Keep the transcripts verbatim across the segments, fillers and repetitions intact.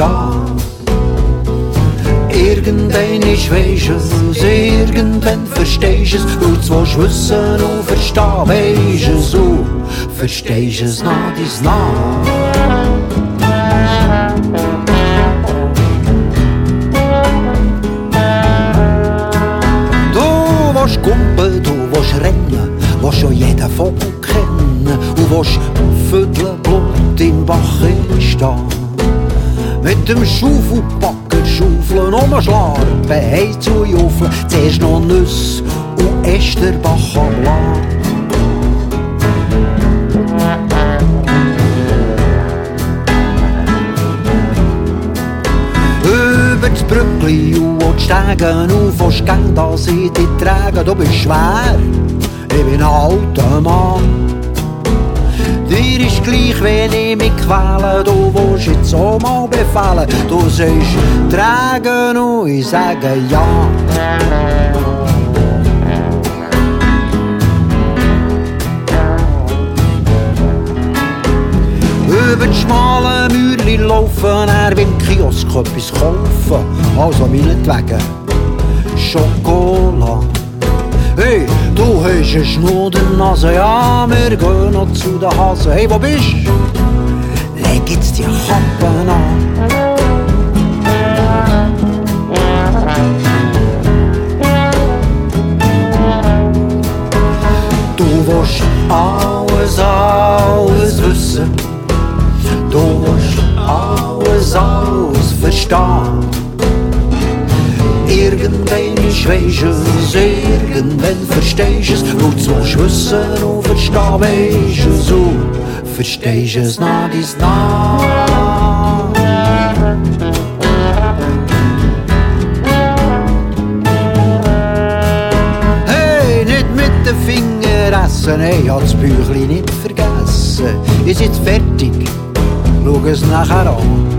verstehen. Irgendwann ist weisst es, irgendwann verstehst es, weil du willst wissen und verstehen, weisst es und verstehst es nach dies nach. Du willst kumpen, du willst rennen, willst schon jeden Vogel kennen und willst Viertelblut im Bach stehen. Mit dem Schaufelpacker schaufeln, umschlagen, hey zu juffeln, zuerst noch Nüsse und Esterbach am Land. Über das Brückli und die Stegen auf und Gang, da sie dich tragen, du bist schwer, ich bin ein alter Mann. Dir ist gleich, wenn ich mich quäle, du willst jetzt auch mal befehlen. Du sagst, tragen und ich sage ja. Über die schmalen Mauerli laufen, er will im Kiosk etwas kaufen. Also meinetwegen Schokolade. Hey, du hast eine Schnudernase, ja, wir gehen noch zu den Hasen. Hey, wo bist du? Leg jetzt die Kappen an. Du willst alles, alles wissen. Du willst alles, alles verstehen. Irgendwann ist weisst es, irgendwann verstehst es, weil du willst wissen und verstehen, weisst es und verstehst es nach dies nach. Hey, nicht mit den Fingern essen, hey, ich hab das Büchlein nicht vergessen. Ich bin jetzt fertig, schau es nachher an.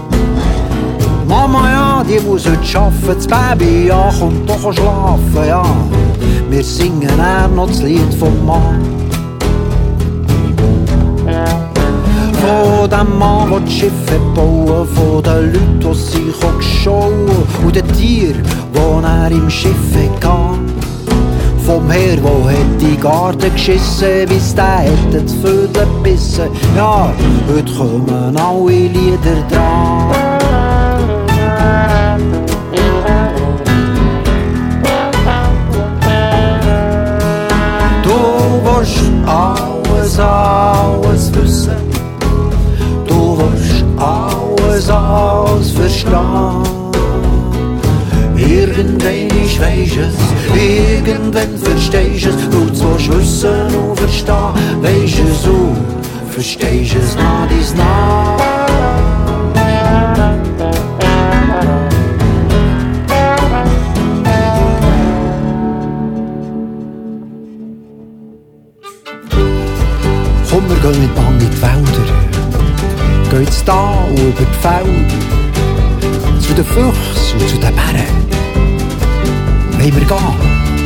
Mama, ja, die muss heute arbeiten, das Baby, ja, kommt doch schlafen, ja. Wir singen eher noch das Lied vom Mann. Von dem Mann, der die Schiffe bauen, von den Leuten, die sich schauen und den Tieren, die er im Schiff gehen. Vom Herr, der hat die Garten geschissen, bis der hätte die Vögel gebissen. Ja, heute kommen alle Lieder dran. Du willst alles, alles wissen. Du willst alles, alles verstehen. Irgendwann ist weisst es, irgendwann verstehst es. Du willst wissen und verstehen, weisst es und verstehst es nach dies nach. Komm, wir gehen mit Mann in die Wälder. Gehen jetzt da und über die Felder. Zu den Füchsen und zu den Bären. Wollen wir gehen?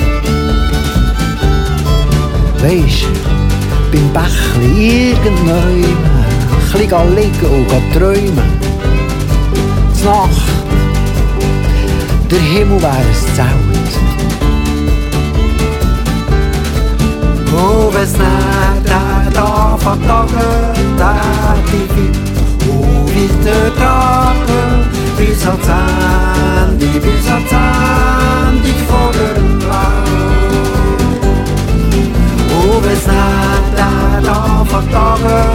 Weisst, beim Bächli irgendwann ein bisschen liegen und träumen. Znacht, der Himmel wär ein Zelt. Oh, wenn's nicht anfängt tagen, tät ich fit und weiter tragen, bis ans Ende, bis ans Ende von der Welt. Oh, wenn's nicht anfängt tagen,